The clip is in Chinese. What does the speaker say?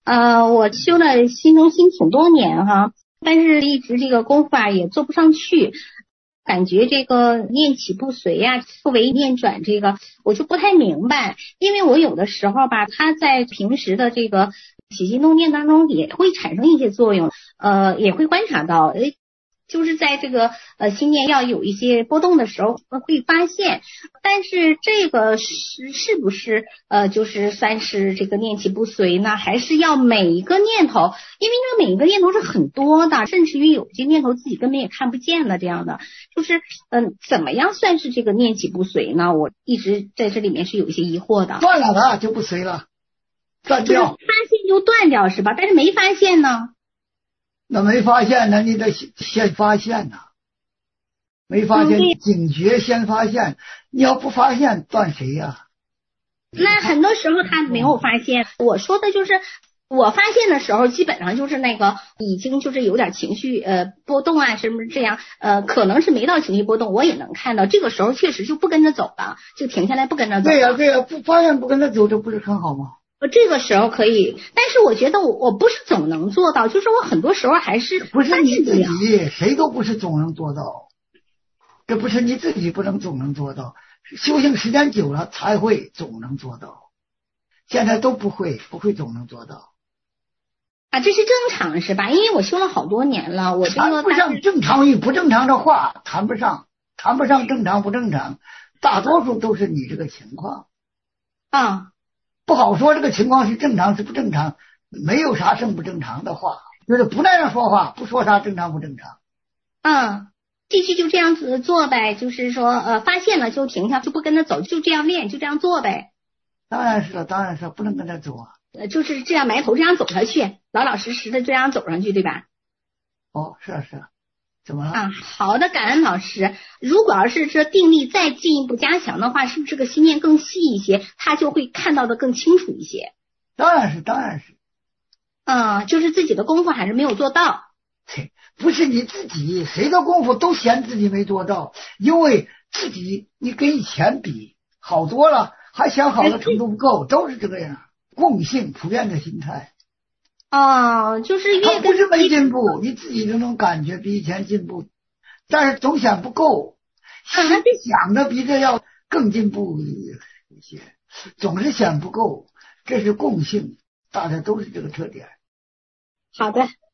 我修了心中心挺多年哈，但是一直这个功夫也做不上去，感觉这个念起不随呀，不为念转这个我就不太明白，因为我有的时候吧，它在平时的这个起心动念当中也会产生一些作用，也会观察到，就是在这个心念要有一些波动的时候会发现，但是这个是不是就是算是这个念起不随呢？还是要每一个念头，因为这个每一个念头是很多的，甚至于有些念头自己根本也看不见了这样的，就是怎么样算是这个念起不随呢？我一直在这里面是有一些疑惑的。 断了它就不随了，断掉。 就是发现就断掉是吧？但是没发现呢？ 那没发现呢，你得先发现呐。没发现，警觉先发现。你要不发现，断谁呀？ 那很多时候他没有发现。我说的就是我发现的时候，基本上就是那个已经就是有点情绪波动啊，什么这样可能是没到情绪波动，我也能看到。这个时候确实就不跟着走了，就停下来不跟着走了。 对呀，不发现不跟着走，这不是很好吗？ 这个时候可以，但是我觉得我不是总能做到，就是我很多时候还是不是你自己，谁都不是总能做到。这不是你自己不能总能做到，修行时间久了才会总能做到。现在都不会总能做到。 这是正常是吧？因为我修了好多年了，我这个谈不上正常与不正常的话，谈不上正常不正常，大多数都是你这个情况。不好说这个情况是正常是不正常，没有啥正不正常的话，就是不那样说话，不说啥正常不正常。 继续就这样子做呗，就是说发现了就停下，就不跟着走，就这样练，就这样做呗。 当然是了，不能跟他走啊。 就是这样埋头这样走下去，老老实实的这样走上去，对吧？ 是啊，怎么了？ 好的，感恩老师。如果要是这定力再进一步加强的话，是不是这个心念更细一些，他就会看到的更清楚一些？ 当然是。 就是自己的功夫还是没有做到。 不是你自己，谁的功夫都嫌自己没做到，因为自己你跟以前比好多了，还嫌好的程度不够，都是这个样，共性普遍的心态。 就是越不是没进步，你自己都能感觉比以前进步，但是总嫌不够，想的比这要更进步一些，总是嫌不够，这是共性，大家都是这个特点。 好的。